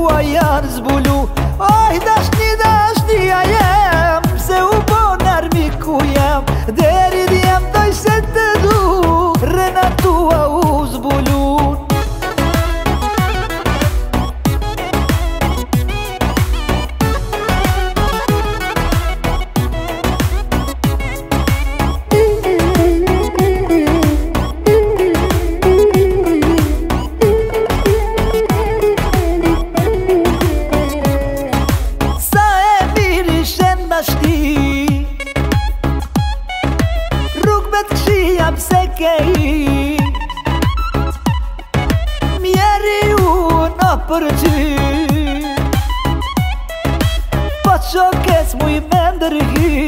tua janë zbulu. Oj, dashnia jem, se u bon armiku jem. Deri djem doj se të du, rena tua u zbulun. Rrugëve të këshia pse ke i, mjeri unë për ty, po qo kes muj me ndërhi.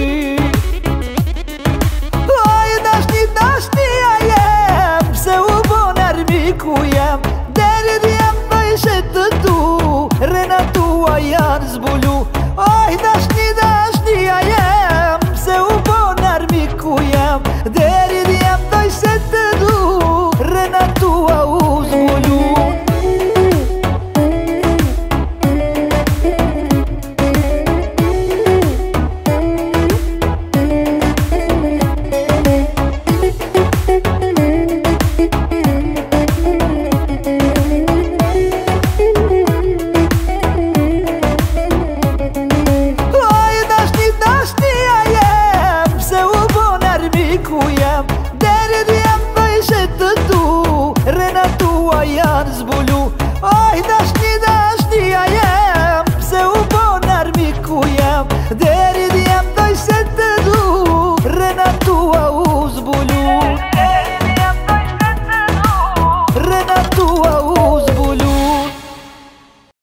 Oj, dashnia jem, se u bon armiku jem. Deri djem doj se të du, rena tua janë zbulu. Oj, dashni